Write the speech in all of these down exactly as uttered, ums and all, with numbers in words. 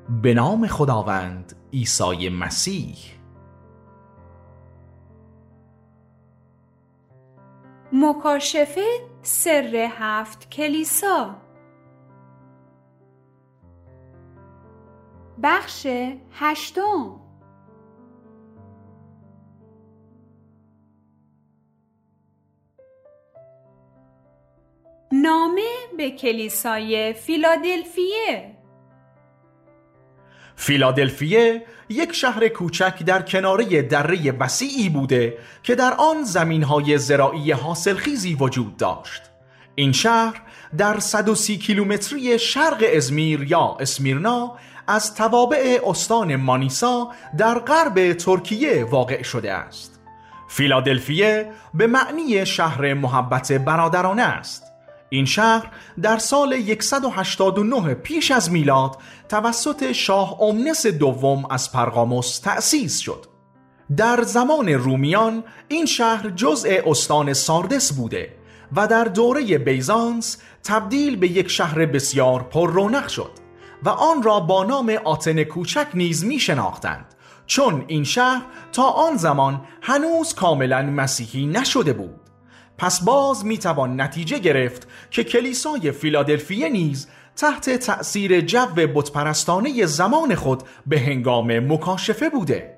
به نام خداوند عیسی مسیح. مکاشفه سر هفت کلیسا، بخش هشتم. نامه به کلیسای فیلادلفیه. فیلادلفیه یک شهر کوچک در کناره دره وسیعی بوده که در آن زمین‌های زراعی حاصلخیزی وجود داشت. این شهر در صد و سی کیلومتری شرق ازمیر یا اسمیرنا از توابع استان مانیسا در غرب ترکیه واقع شده است. فیلادلفیه به معنی شهر محبت برادرانه است. این شهر در سال صد و هشتاد و نه پیش از میلاد توسط شاه اومنس دوم از پرگاموس تأسیس شد. در زمان رومیان این شهر جزء استان ساردس بوده و در دوره بیزانس تبدیل به یک شهر بسیار پر رونق شد و آن را با نام آتن کوچک نیز می شناختند، چون این شهر تا آن زمان هنوز کاملا مسیحی نشده بود. پس باز می توان نتیجه گرفت که کلیسای فیلادلفیه نیز تحت تأثیر جو بتپرستانه زمان خود به هنگام مکاشفه بوده.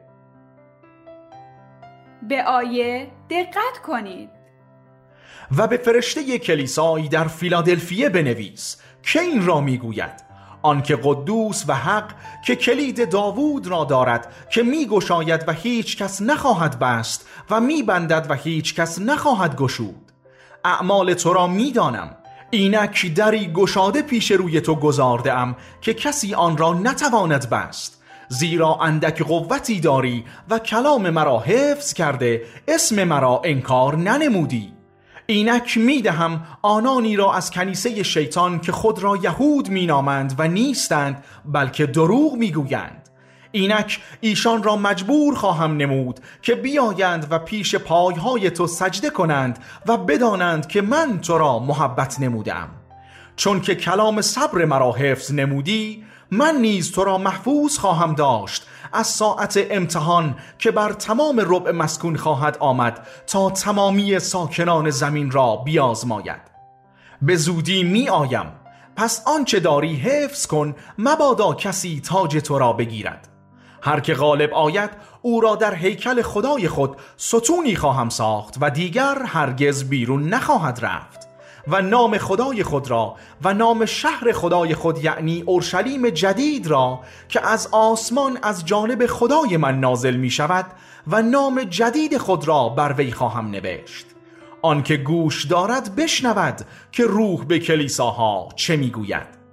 به آیه دقت کنید. و به فرشته کلیسایی در فیلادلفیه بنویس که این را می گوید: آنکه قدوس و حق که کلید داوود را دارد که می گشاید و هیچ کس نخواهد بست و می بندد و هیچ کس نخواهد گشود. اعمال تو را می دانم، اینک دری گشاده پیش روی تو گذارده ام که کسی آن را نتواند بست، زیرا اندک قوتی داری و کلام مرا حفظ کرده، اسم مرا انکار ننمودی. اینک می دهم آنانی را از کنیسه شیطان که خود را یهود می نامند و نیستند بلکه دروغ می گویند. اینک ایشان را مجبور خواهم نمود که بیایند و پیش پایهای تو سجده کنند و بدانند که من تو را محبت نمودم. چون که کلام صبر مرا حفظ نمودی، من نیز تو را محفوظ خواهم داشت از ساعت امتحان که بر تمام ربع مسکون خواهد آمد تا تمامی ساکنان زمین را بیازماید. به زودی می آیم، پس آنچه داری حفظ کن، مبادا کسی تاج تو را بگیرد. هر که غالب آید او را در هیکل خدای خود ستونی خواهم ساخت و دیگر هرگز بیرون نخواهد رفت. و نام خدای خود را و نام شهر خدای خود یعنی اورشلیم جدید را که از آسمان از جانب خدای من نازل می شود و نام جدید خود را بر وی خواهم نوشت. آن که گوش دارد بشنود که روح به کلیساها چه می گوید.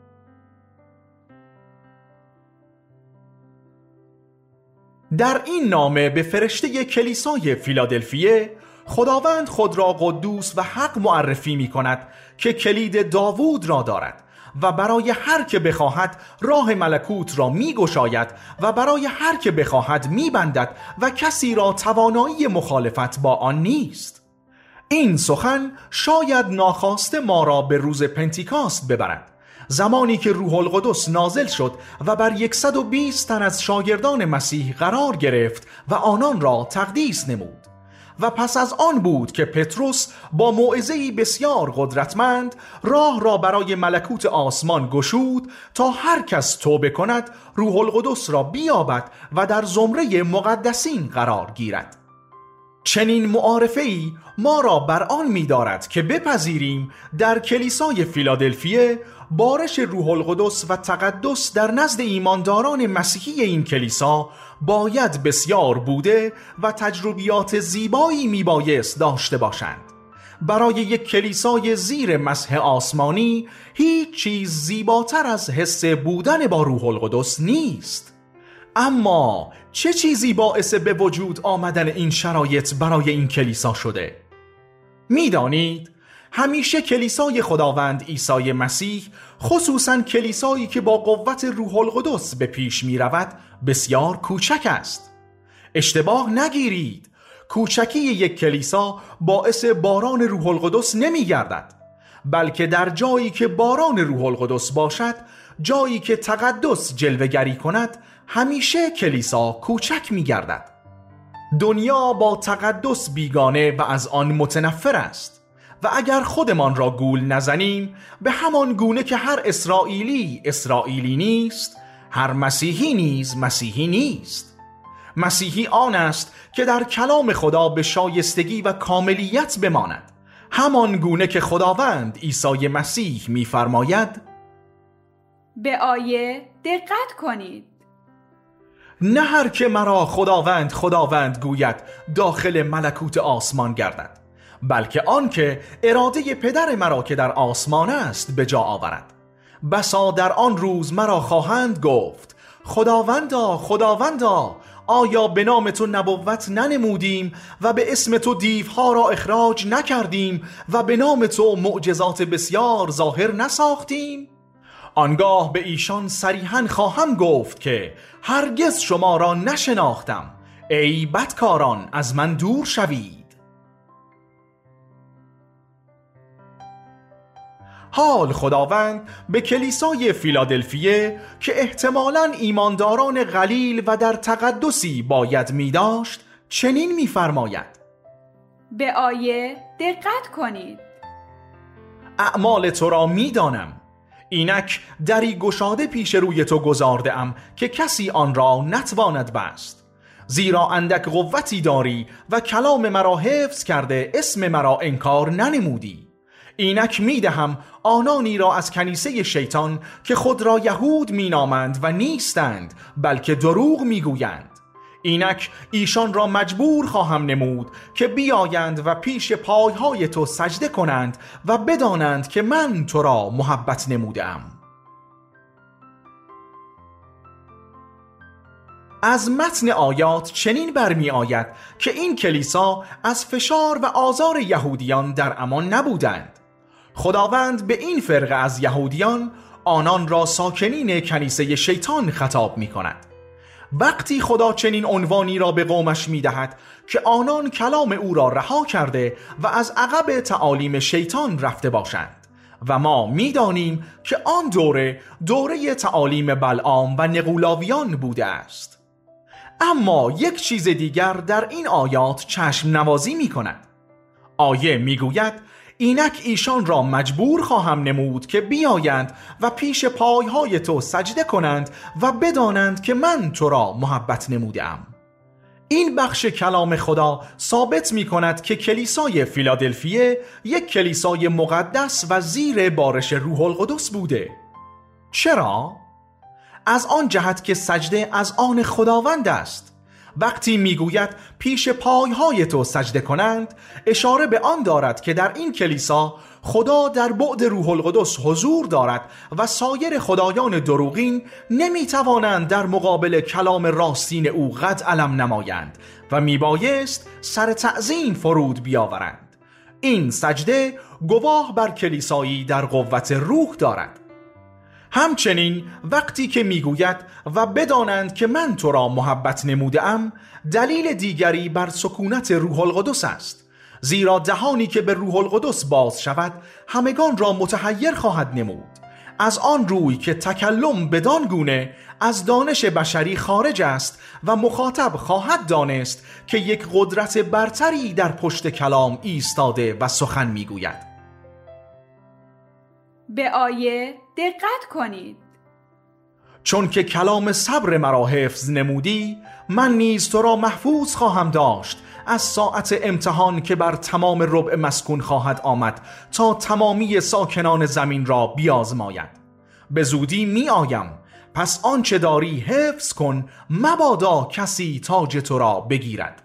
در این نامه به فرشته کلیسای فیلادلفیه خداوند خود را قدوس و حق معرفی می کند که کلید داوود را دارد و برای هر که بخواهد راه ملکوت را می گشاید و برای هر که بخواهد می بندد و کسی را توانایی مخالفت با آن نیست. این سخن شاید ناخواسته ما را به روز پنتیکاست ببرد، زمانی که روح القدس نازل شد و بر صد و بیست تن از شاگردان مسیح قرار گرفت و آنان را تقدیس نمود. و پس از آن بود که پتروس با موعظه‌ای بسیار قدرتمند راه را برای ملکوت آسمان گشود تا هر کس توبه کند روح القدس را بیابد و در زمره مقدسین قرار گیرد. چنین معارفه‌ای ما را بر آن می‌دارد که بپذیریم در کلیسای فیلادلفیه بارش روح القدس و تقدس در نزد ایمانداران مسیحی این کلیسا باید بسیار بوده و تجربیات زیبایی میبایست داشته باشند. برای یک کلیسای زیر مسح آسمانی هیچ چیز زیباتر از حس بودن با روح القدس نیست. اما چه چیزی باعث به وجود آمدن این شرایط برای این کلیسا شده؟ میدانید همیشه کلیسای خداوند عیسی مسیح، خصوصاً کلیسایی که با قوت روح القدس به پیش می رود، بسیار کوچک است. اشتباه نگیرید، کوچکی یک کلیسا باعث باران روح القدس نمی گردد، بلکه در جایی که باران روح القدس باشد، جایی که تقدس جلوه‌گری کند، همیشه کلیسا کوچک می گردد. دنیا با تقدس بیگانه و از آن متنفر است و اگر خودمان را گول نزنیم، به همان گونه که هر اسرائیلی اسرائیلی نیست، هر مسیحی نیز مسیحی نیست. مسیحی آن است که در کلام خدا به شایستگی و کاملیت بماند، همان گونه که خداوند عیسی مسیح می‌فرماید: به آیه دقت کنید. نه هر که مرا خداوند خداوند گوید داخل ملکوت آسمان گردد، بلکه آن که اراده پدر مرا که در آسمان است به جا آورد. بسا در آن روز مرا خواهند گفت: خداوندا خداوندا، آیا به نام تو نبوت ننمودیم و به اسم تو دیوها را اخراج نکردیم و به نام تو معجزات بسیار ظاهر نساختیم؟ آنگاه به ایشان صریحاً خواهم گفت که هرگز شما را نشناختم، ای بدکاران از من دور شوید. حال خداوند به کلیسای فیلادلفیه که احتمالاً ایمانداران قلیل و در تقدسی باید می داشت چنین می فرماید: به آیه دقت کنید. اعمال تو را می دانم، اینک دری گشاده پیش روی تو گذارده ام که کسی آن را نتواند بست. زیرا اندک قوتی داری و کلام مرا حفظ کرده اسم مرا انکار ننمودی. اینک میدهم آنانی را از کنیسه شیطان که خود را یهود مینامند و نیستند بلکه دروغ میگویند، اینک ایشان را مجبور خواهم نمود که بیایند و پیش پایهای تو سجده کنند و بدانند که من تو را محبت نمودم. از متن آیات چنین برمی آید که این کلیسا از فشار و آزار یهودیان در امان نبودند. خداوند به این فرقه از یهودیان، آنان را ساکنین کنیسه شیطان خطاب می کند. وقتی خدا چنین عنوانی را به قومش می دهد که آنان کلام او را رها کرده و از عقب تعالیم شیطان رفته باشند و ما می دانیم که آن دوره دوره تعالیم بلعام و نقولاویان بوده است. اما یک چیز دیگر در این آیات چشم نوازی می کند. آیه می گوید: اینک ایشان را مجبور خواهم نمود که بیایند و پیش پایهای تو سجده کنند و بدانند که من تو را محبت نمودم. این بخش کلام خدا ثابت می کند که کلیسای فیلادلفیه یک کلیسای مقدس و زیر بارش روح القدس بوده. چرا؟ از آن جهت که سجده از آن خداوند است. وقتی میگوید پیش پایهای تو سجده کنند، اشاره به آن دارد که در این کلیسا خدا در بعد روح القدس حضور دارد و سایر خدایان دروغین نمیتوانند در مقابل کلام راستین او قد علم نمایند و میبایست سر تعظیم فرود بیاورند. این سجده گواه بر کلیسایی در قوت روح دارد. همچنین وقتی که میگوید و بدانند که من تو را محبت نمودم، دلیل دیگری بر سکونت روح القدس است، زیرا دهانی که به روح القدس باز شود همگان را متحیر خواهد نمود، از آن روی که تکلم بدان گونه از دانش بشری خارج است و مخاطب خواهد دانست که یک قدرت برتری در پشت کلام ایستاده و سخن میگوید. به آیه دقت کنید. چون که کلام صبر مرا حفظ نمودی، من نیز تو را محفوظ خواهم داشت از ساعت امتحان که بر تمام ربع مسکون خواهد آمد تا تمامی ساکنان زمین را بیازماید. به زودی می آیم، پس آنچه داری حفظ کن، مبادا کسی تاج تو را بگیرد.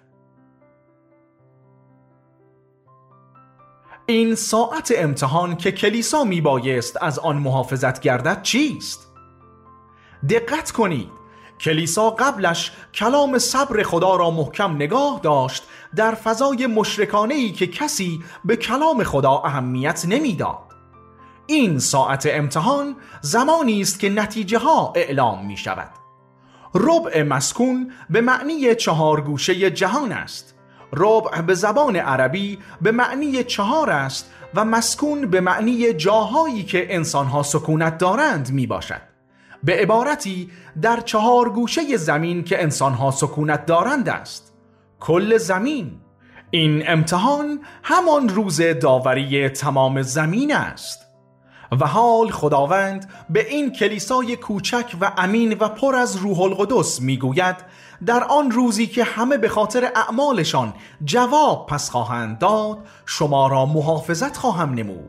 این ساعت امتحان که کلیسا می بایست از آن محافظت گردد چیست؟ دقت کنید، کلیسا قبلش کلام صبر خدا را محکم نگاه داشت در فضای مشرکانه‌ای که کسی به کلام خدا اهمیت نمیداد. این ساعت امتحان زمانی است که نتیجه ها اعلام می شود. ربع مسکون به معنی چهار گوشه جهان است. ربع به زبان عربی به معنی چهار است و مسکون به معنی جاهایی که انسانها سکونت دارند می باشد. به عبارتی در چهار گوشه زمین که انسانها سکونت دارند است. کل زمین. این امتحان همان روز داوری تمام زمین است. و حال خداوند به این کلیسای کوچک و امین و پر از روح القدس میگوید در آن روزی که همه به خاطر اعمالشان جواب پس خواهند داد، شما را محافظت خواهم نمود.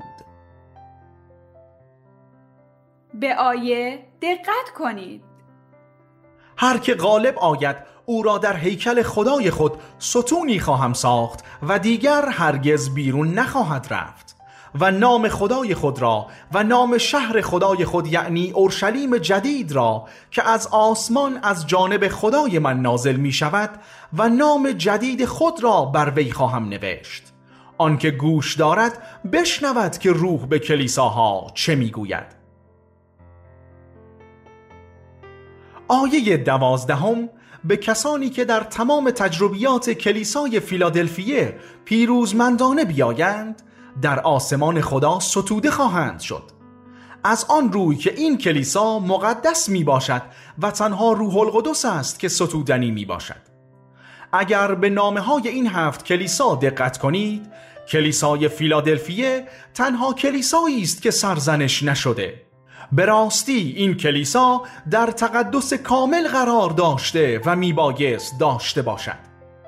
به آیه دقت کنید. هر که غالب آید او را در هیکل خدای خود ستونی خواهم ساخت و دیگر هرگز بیرون نخواهد رفت و نام خدای خود را و نام شهر خدای خود یعنی اورشلیم جدید را که از آسمان از جانب خدای من نازل می شود و نام جدید خود را بر وی خواهم نوشت. آنکه گوش دارد بشنود که روح به کلیساها چه می گوید. آیه دوازدهم به کسانی که در تمام تجربیات کلیسای فیلادلفیه پیروزمندانه بیایند در آسمان خدا ستوده خواهند شد. از آن روی که این کلیسا مقدس می باشد و تنها روح القدس است که ستودنی می باشد. اگر به نامه های این هفت کلیسا دقت کنید، کلیسای فیلادلفیه تنها کلیسایی است که سرزنش نشده. به راستی این کلیسا در تقدس کامل قرار داشته و میبایست داشته باشد.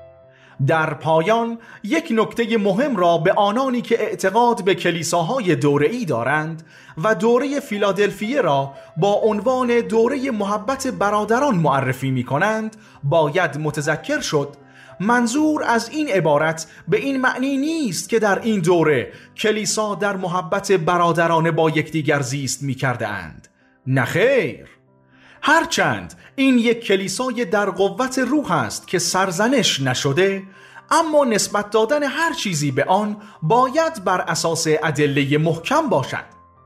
در پایان یک نکته مهم را به آنانی که اعتقاد به کلیساهای دوره‌ای دارند و دوره فیلادلفیه را با عنوان دوره محبت برادران معرفی می کنند باید متذکر شد. منظور از این عبارت به این معنی نیست که در این دوره کلیسا در محبت برادرانه با یکدیگر زیست می کرده اند. نه خیر. هرچند این یک کلیسای در قوت روح است که سرزنش نشده، اما نسبت دادن هر چیزی به آن باید بر اساس ادله محکم باشد.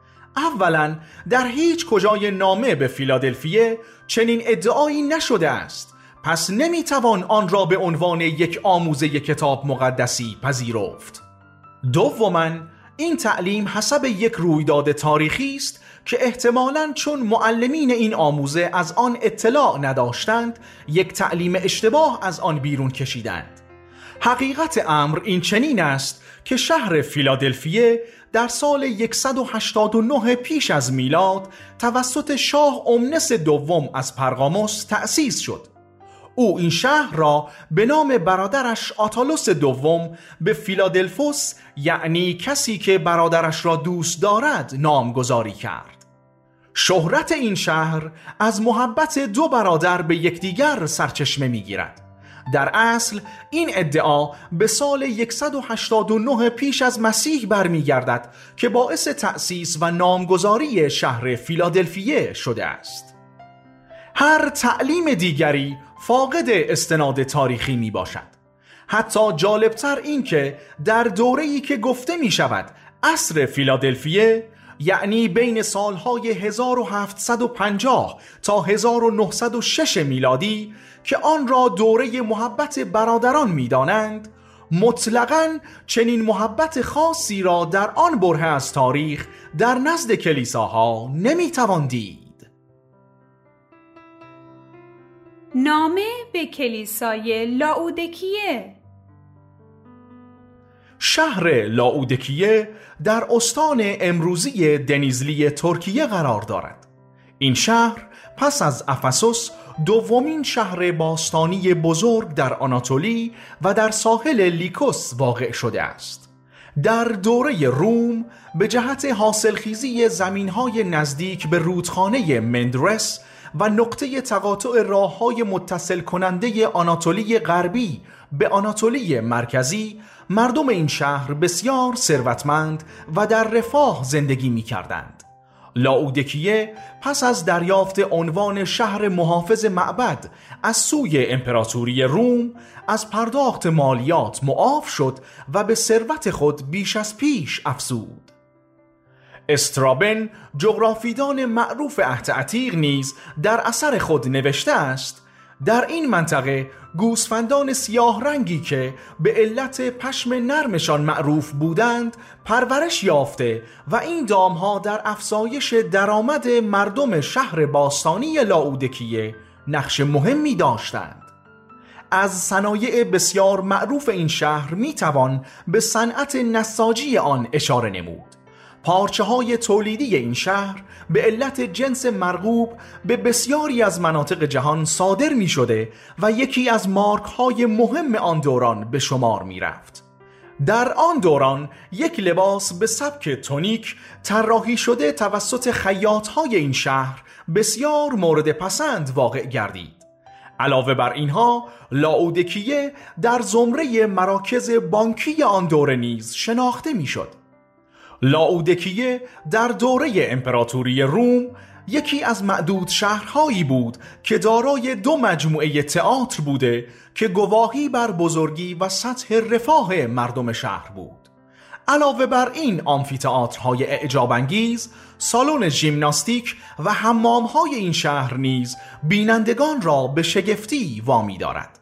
اولا در هیچ کجای نامه به فیلادلفیه چنین ادعایی نشده است، پس نمیتوان آن را به عنوان یک آموزه کتاب مقدسی پذیرفت. دوما این تعلیم حسب یک رویداد تاریخی است که احتمالاً چون معلمین این آموزه از آن اطلاع نداشتند یک تعلیم اشتباه از آن بیرون کشیدند. حقیقت امر این چنین است که شهر فیلادلفیه در سال صد و هشتاد و نه پیش از میلاد توسط شاه اومنس دوم از پرگاموس تأسیس شد. او این شهر را به نام برادرش آتالوس دوم به فیلادلفوس یعنی کسی که برادرش را دوست دارد نامگذاری کرد. شهرت این شهر از محبت دو برادر به یکدیگر سرچشمه می‌گیرد. در اصل این ادعا به سال صد و هشتاد و نه پیش از مسیح برمیگردد که باعث تأسیس و نامگذاری شهر فیلادلفیه شده است. هر تعلیم دیگری فاقد استناد تاریخی می باشد. حتی جالبتر این که در دوره‌ای که گفته می شود عصر فیلادلفیه، یعنی بین سالهای هزار و هفتصد و پنجاه تا هزار و نهصد و شش میلادی که آن را دوره محبت برادران می دانند، مطلقاً چنین محبت خاصی را در آن برهه از تاریخ در نزد کلیساها نمی توان دید. نامه به کلیسای لاودیکیه. شهر لاودیکیه در استان امروزی دنیزلی ترکیه قرار دارد. این شهر پس از افسوس دومین شهر باستانی بزرگ در آناتولی و در ساحل لیکوس واقع شده است. در دوره روم به جهت حاصلخیزی زمینهای نزدیک به رودخانه مندرس و نقطه تقاطع راه‌های متصل کننده آناتولی غربی به آناتولی مرکزی، مردم این شهر بسیار ثروتمند و در رفاه زندگی می‌کردند. لاودیکیه پس از دریافت عنوان شهر محافظ معبد از سوی امپراتوری روم از پرداخت مالیات معاف شد و به ثروت خود بیش از پیش افزود. استرابن جغرافیدان معروف عهد عتیق نیز در اثر خود نوشته است: در این منطقه گوسفندان سیاه رنگی که به علت پشم نرمشان معروف بودند پرورش یافته و این دامها در افزایش درآمد مردم شهر باستانی لاودیکیه نقش مهمی داشتند. از صنایع بسیار معروف این شهر میتوان به صنعت نساجی آن اشاره نمود. پارچه های تولیدی این شهر به علت جنس مرغوب به بسیاری از مناطق جهان صادر می شده و یکی از مارک های مهم آن دوران به شمار می رفت. در آن دوران یک لباس به سبک تونیک طراحی شده توسط خیاط های این شهر بسیار مورد پسند واقع گردید. علاوه بر اینها لاودیکیه در زمره مراکز بانکی آن دوره نیز شناخته می شد. لاودیکیه در دوره امپراتوری روم یکی از معدود شهرهایی بود که دارای دو مجموعه تئاتر بوده که گواهی بر بزرگی و سطح رفاه مردم شهر بود. علاوه بر این آمفی‌تئاترهای اعجاب‌انگیز، سالن ژیمناستیک و حمام‌های این شهر نیز بینندگان را به شگفتی وامی دارد.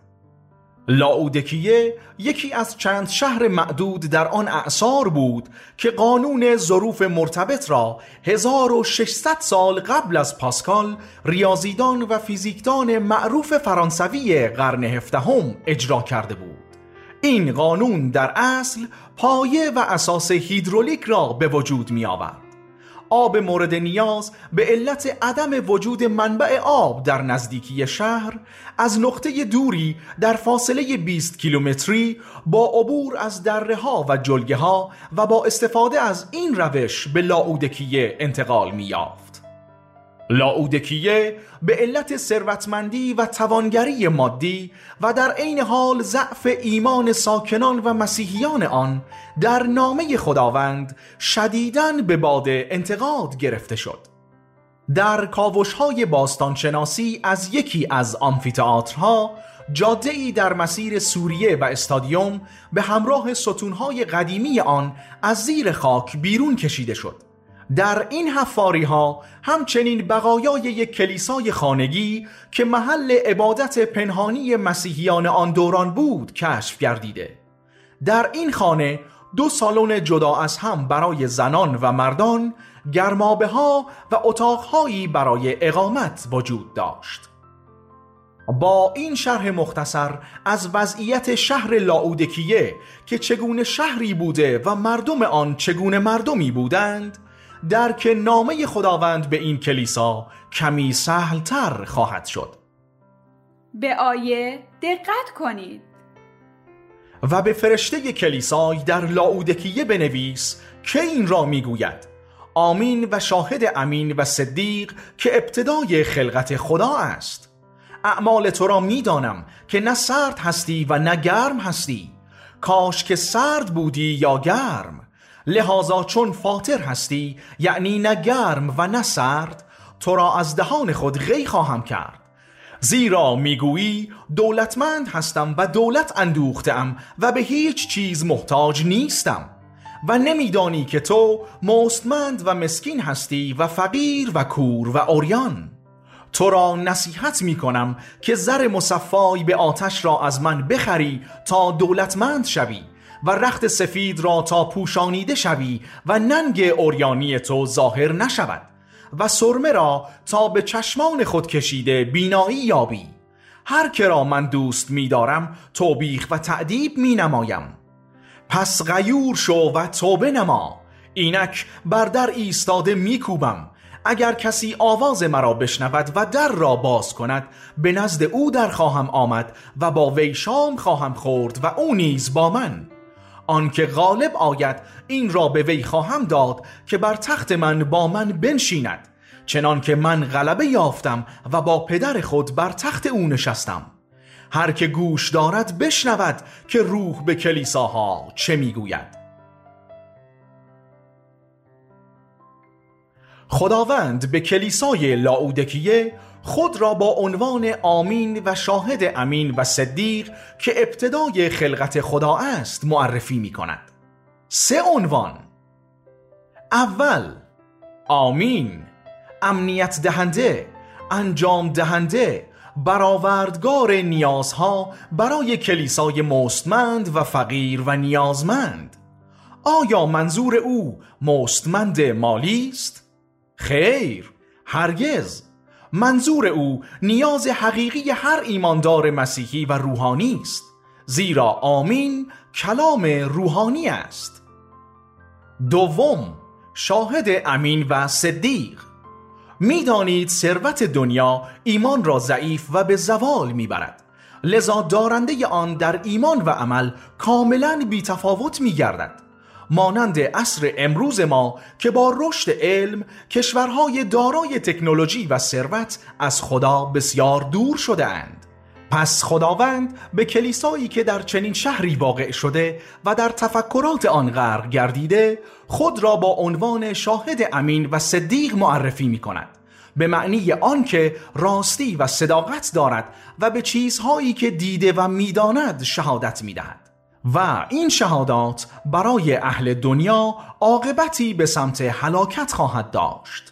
لاودیکیه یکی از چند شهر معدود در آن اعصار بود که قانون ظروف مرتبط را هزار و ششصد سال قبل از پاسکال ریاضیدان و فیزیکدان معروف فرانسوی قرن هفدهم اجرا کرده بود. این قانون در اصل پایه و اساس هیدرولیک را به وجود می آورد. آب مورد نیاز به علت عدم وجود منبع آب در نزدیکی شهر از نقطه دوری در فاصله بیست کیلومتری با عبور از دره‌ها و جلگه‌ها و با استفاده از این روش به لاودیکیه انتقال می‌یافت. لاودیکیه به علت ثروتمندی و توانگری مادی و در عین حال ضعف ایمان ساکنان و مسیحیان آن در نامه خداوند شدیداً به باد انتقاد گرفته شد. در کاوش‌های باستانشناسی از یکی از آمفی‌تئاترها، جاده‌ای در مسیر سوریه و استادیوم به همراه ستون‌های قدیمی آن از زیر خاک بیرون کشیده شد. در این حفاری ها همچنین بقایای یک کلیسای خانگی که محل عبادت پنهانی مسیحیان آن دوران بود کشف گردیده. در این خانه دو سالن جدا از هم برای زنان و مردان، گرمابه ها و اتاقهایی برای اقامت وجود داشت. با این شرح مختصر از وضعیت شهر لاودیکیه که چگونه شهری بوده و مردم آن چگونه مردمی بودند، درک نامه خداوند به این کلیسا کمی سهل‌تر خواهد شد. به آیه دقت کنید. و به فرشته کلیسای در لاودیکیه بنویس که این را میگوید: آمین و شاهد امین و صدیق که ابتدای خلقت خدا است. اعمال تو را میدانم که نه سرد هستی و نه گرم هستی. کاش که سرد بودی یا گرم. لحاظا چون فاطر هستی، یعنی نه گرم و نه سرد، تو را از دهان خود غی خواهم کرد. زیرا میگویی دولتمند هستم و دولت اندوختم و به هیچ چیز محتاج نیستم، و نمیدانی که تو مستمند و مسکین هستی و فقیر و کور و عریان. تو را نصیحت می کنم که زر مصفای به آتش را از من بخری تا دولتمند شوی، و رخت سفید را تا پوشانیده شوی و ننگ عریانی تو ظاهر نشود، و سرمه را تا به چشمان خود کشیده بینایی یابی. هر که را من دوست می دارم توبیخ و تأدیب می نمایم. پس غیور شو و توبه نما. اینک بر در ایستاده می کوبم. اگر کسی آواز مرا بشنود و در را باز کند، به نزد او در خواهم آمد و با وی شام خواهم خورد و او نیز با من. آن که غالب آید این را به وی خواهم داد که بر تخت من با من بنشیند، چنان که من غلبه یافتم و با پدر خود بر تخت او نشستم. هر که گوش دارد بشنود که روح به کلیساها چه میگوید. خداوند به کلیسای لاودیکیه خود را با عنوان آمین و شاهد امین و صدیق که ابتدای خلقت خدا است معرفی می کند. سه عنوان: اول، آمین، امنیت دهنده، انجام دهنده، برآوردگار نیازها برای کلیسای مستمند و فقیر و نیازمند. آیا منظور او مستمند مالی است؟ خیر، هرگز. منظور او نیاز حقیقی هر ایماندار مسیحی و روحانی است، زیرا آمین کلام روحانی است. دوم، شاهد امین و صدیق. می‌دانید ثروت دنیا ایمان را ضعیف و به زوال می‌برد، لذا دارنده آن در ایمان و عمل کاملاً بی‌تفاوت می‌گردد، مانند عصر امروز ما که با رشد علم کشورهای دارای تکنولوژی و ثروت از خدا بسیار دور شده اند. پس خداوند به کلیسایی که در چنین شهری واقع شده و در تفکرات آن غرق گردیده خود را با عنوان شاهد امین و صدیق معرفی می کند، به معنی آن که راستی و صداقت دارد و به چیزهایی که دیده و میداند شهادت می دهد و این شهادات برای اهل دنیا عاقبتی به سمت هلاکت خواهد داشت.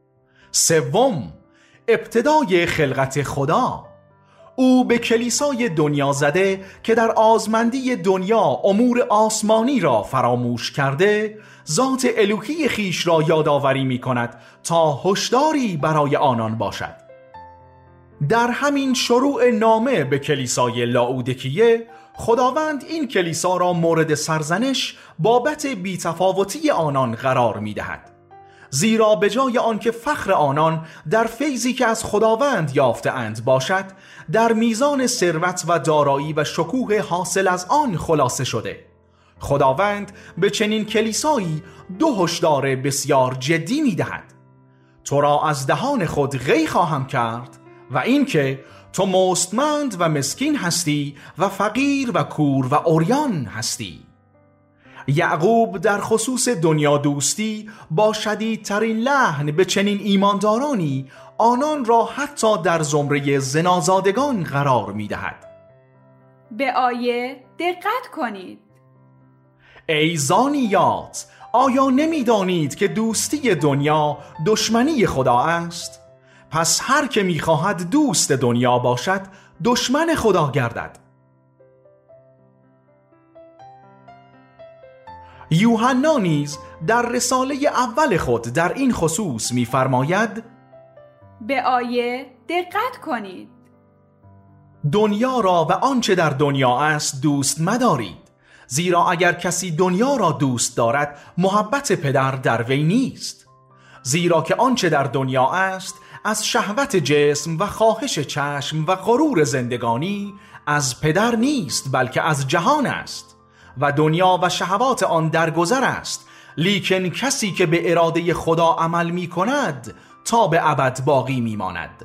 سوم، ابتدای خلقت خدا. او به کلیسای دنیا زده که در آزمندی دنیا امور آسمانی را فراموش کرده ذات الوهی خیش را یادآوری می کند تا هشداری برای آنان باشد. در همین شروع نامه به کلیسای لاودیکیه خداوند این کلیسا را مورد سرزنش بابت بی‌تفاوتی آنان قرار می دهد، زیرا به جای آنکه فخر آنان در فیضی که از خداوند یافته اند باشد، در میزان ثروت و دارایی و شکوه حاصل از آن خلاصه شده. خداوند به چنین کلیسایی دو هشدار بسیار جدی می دهد: تو را از دهان خود غی خواهم کرد و اینکه تو مستمند و مسکین هستی و فقیر و کور و عریان هستی. یعقوب در خصوص دنیا دوستی با شدیدترین لحن به چنین ایماندارانی آنان را حتی در زمره زنازادگان قرار می دهد. به آیه دقت کنید. ای زانیات، آیا نمی دانید که دوستی دنیا دشمنی خدا است؟ پس هر که می خواهد دوست دنیا باشد دشمن خدا گردد. یوحنا نیز در رساله اول خود در این خصوص می‌فرماید: به آیه دقت کنید. دنیا را و آنچه در دنیا است دوست مدارید، زیرا اگر کسی دنیا را دوست دارد محبت پدر در وی نیست. زیرا که آنچه در دنیا است از شهوت جسم و خواهش چشم و غرور زندگانی از پدر نیست، بلکه از جهان است و دنیا و شهوات آن درگذر است، لیکن کسی که به اراده خدا عمل می کند تا به ابد باقی می ماند.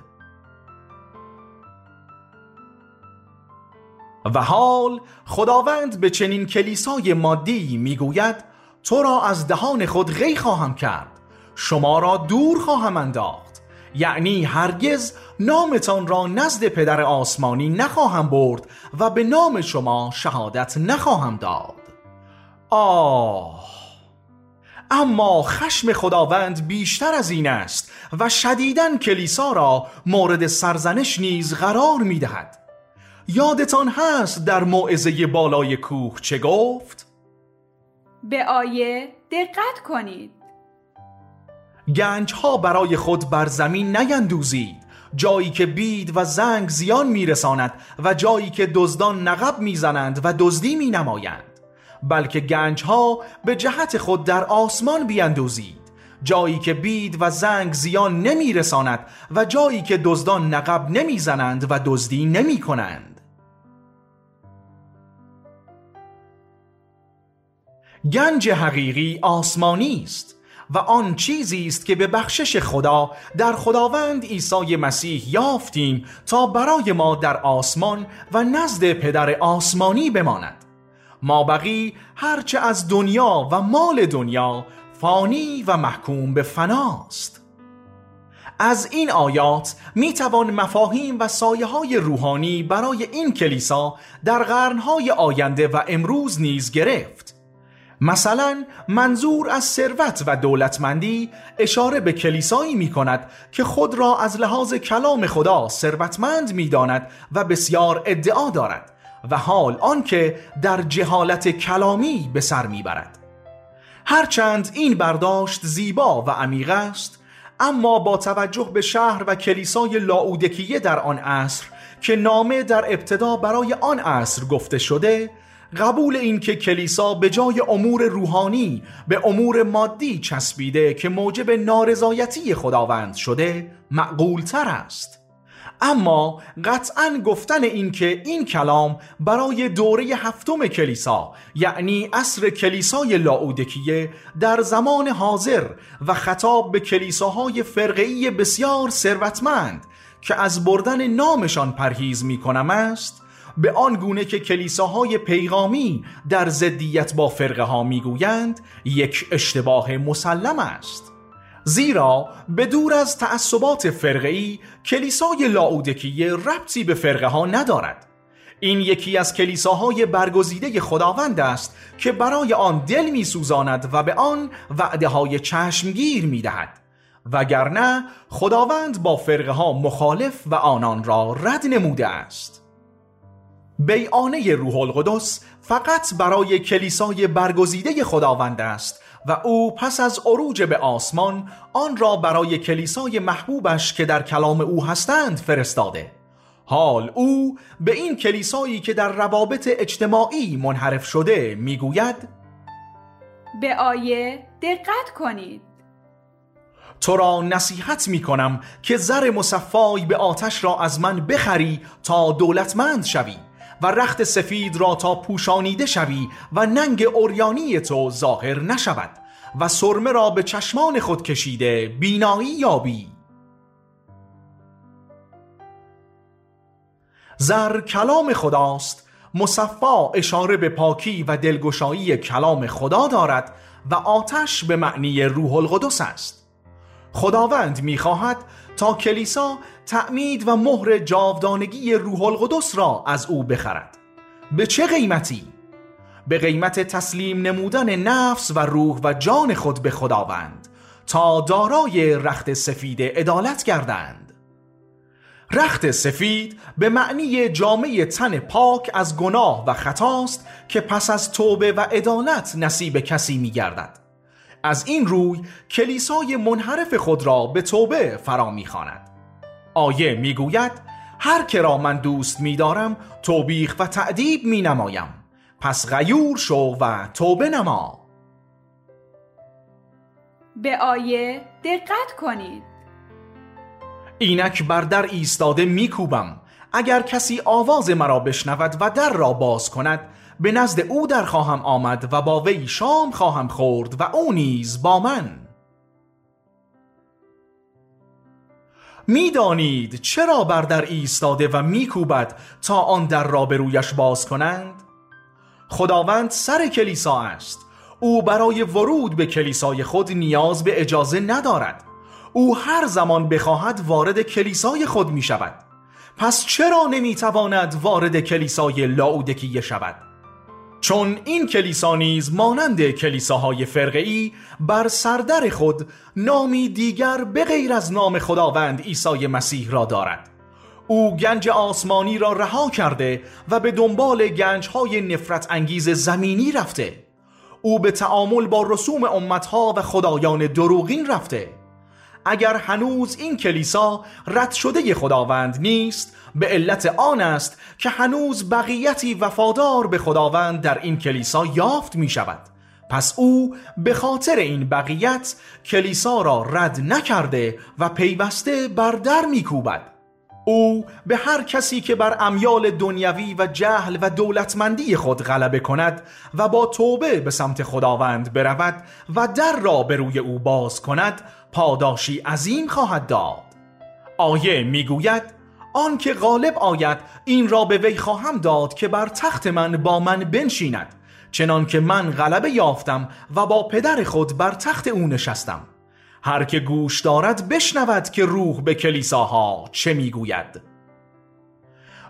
و حال خداوند به چنین کلیسای مادی می گوید: تو را از دهان خود غی خواهم کرد، شما را دور خواهم انداخت، یعنی هرگز نامتان را نزد پدر آسمانی نخواهم برد و به نام شما شهادت نخواهم داد. آه، اما خشم خداوند بیشتر از این است و شدیداً کلیسا را مورد سرزنش نیز قرار می دهد. یادتان هست در موعظه بالای کوه چه گفت؟ به آیه دقت کنید. گنج ها برای خود بر زمین نیندوزید، جایی که بید و زنگ زیان میرساند و جایی که دزدان نقب میزنند و دزدی مینمایند، بلکه گنج ها به جهت خود در آسمان بیندوزید، جایی که بید و زنگ زیان نمیرساند و جایی که دزدان نقب نمیزنند و دزدی نمی کنند. گنج حقیقی آسمانی است و آن چیزی است که به بخشش خدا در خداوند عیسی مسیح یافتیم تا برای ما در آسمان و نزد پدر آسمانی بماند. مابقی هرچه از دنیا و مال دنیا فانی و محکوم به فناست. از این آیات می توان مفاهیم و سایه های روحانی برای این کلیسا در قرنهای آینده و امروز نیز گرفت. مثلا منظور از ثروت و دولتمندی اشاره به کلیسایی می کند که خود را از لحاظ کلام خدا ثروتمند می داند و بسیار ادعا دارد و حال آنکه در جهالت کلامی به سر می برد. هرچند این برداشت زیبا و عمیق است، اما با توجه به شهر و کلیسای لاودیکیه در آن عصر که نامه در ابتدا برای آن عصر گفته شده، قبول این که کلیسا به جای امور روحانی به امور مادی چسبیده که موجب نارضایتی خداوند شده معقول تر است. اما قطعاً گفتن این که این کلام برای دوره هفتم کلیسا، یعنی عصر کلیسای لاودیکیه در زمان حاضر و خطاب به کلیساهای فرقه‌ای بسیار ثروتمند که از بردن نامشان پرهیز می کنم است، به آن گونه که کلیساهای پیغامی در ضدیت با فرقه ها می گویند یک اشتباه مسلم است. زیرا به دور از تعصبات فرقه‌ای کلیسای لاودیکیه ربطی به فرقه ها ندارد. این یکی از کلیساهای برگزیده خداوند است که برای آن دل می سوزاند و به آن وعده های چشمگیر می دهد، وگرنه خداوند با فرقه ها مخالف و آنان را رد نموده است. بیعانه روح القدس فقط برای کلیسای برگزیده خداوند است و او پس از عروج به آسمان آن را برای کلیسای محبوبش که در کلام او هستند فرستاده. حال او به این کلیسایی که در روابط اجتماعی منحرف شده میگوید: به آیه دقت کنید. تو را نصیحت می کنم که زر مصفای به آتش را از من بخری تا دولتمند شوی و رخت سفید را تا پوشانیده شوی و ننگ عریانی تو ظاهر نشود و سرمه را به چشمان خود کشیده بینایی یابی. زر کلام خداست، مصفا اشاره به پاکی و دلگشایی کلام خدا دارد و آتش به معنی روح القدس است. خداوند می‌خواهد تا کلیسا تعمید و مهر جاودانگی روح القدس را از او بخرد. به چه قیمتی؟ به قیمت تسلیم نمودن نفس و روح و جان خود به خداوند تا دارای رخت سفید عدالت گردند. رخت سفید به معنی جامه تن پاک از گناه و خطاست که پس از توبه و عدالت نصیب کسی می‌گردد. از این روی کلیسای منحرف خود را به توبه فرا می‌خواند. آیه میگوید: هر که را من دوست می‌دارم توبیخ و تأدیب می‌نمایم، پس غیور شو و توبه نما. به آیه دقت کنید. اینک بر در ایستاده میکوبم، اگر کسی آواز مرا بشنود و در را باز کند، به نزد او در خواهم آمد و با وی شام خواهم خورد و او نیز با من. میدانید چرا بر در ایستاده و میکوبد تا آن در را به رویش باز کنند؟ خداوند سر کلیسا است. او برای ورود به کلیسای خود نیاز به اجازه ندارد. او هر زمان بخواهد وارد کلیسای خود می شود. پس چرا نمی تواند وارد کلیسای لاودیکیه شود؟ چون این کلیسا نیز مانند کلیساهای فرقه‌ای بر سردر خود نامی دیگر به غیر از نام خداوند عیسی مسیح را دارد. او گنج آسمانی را رها کرده و به دنبال گنج‌های نفرت انگیز زمینی رفته. او به تعامل با رسوم امتها و خدایان دروغین رفته. اگر هنوز این کلیسا رد شده خداوند نیست، به علت آن است که هنوز بقیتی وفادار به خداوند در این کلیسا یافت می شود. پس او به خاطر این بقیت کلیسا را رد نکرده و پیوسته بر در می کوبد. او به هر کسی که بر امیال دنیوی و جهل و دولتمندی خود غلبه کند و با توبه به سمت خداوند برود و در را به روی او باز کند، پاداشی عظیم خواهد داد. آیه میگوید: آن که غالب آید این را به وی خواهم داد که بر تخت من با من بنشیند، چنان که من غلبه یافتم و با پدر خود بر تخت او نشستم. هر که گوش دارد بشنود که روح به کلیساها چه میگوید.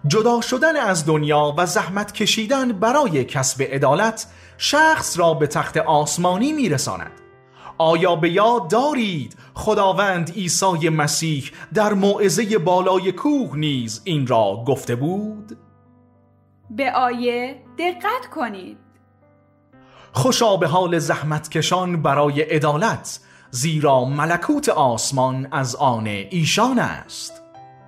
جدا شدن از دنیا و زحمت کشیدن برای کسب عدالت شخص را به تخت آسمانی میرساند. آیا به یاد دارید خداوند عیسی مسیح در موعظه بالای کوه نیز این را گفته بود؟ به آیه دقت کنید. خوشا به حال زحمت کشان برای عدالت، زیرا ملکوت آسمان از آن ایشان است.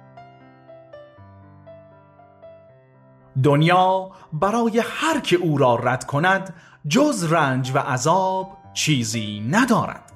دنیا برای هر که او را رد کند جز رنج و عذاب چیزی ندارد.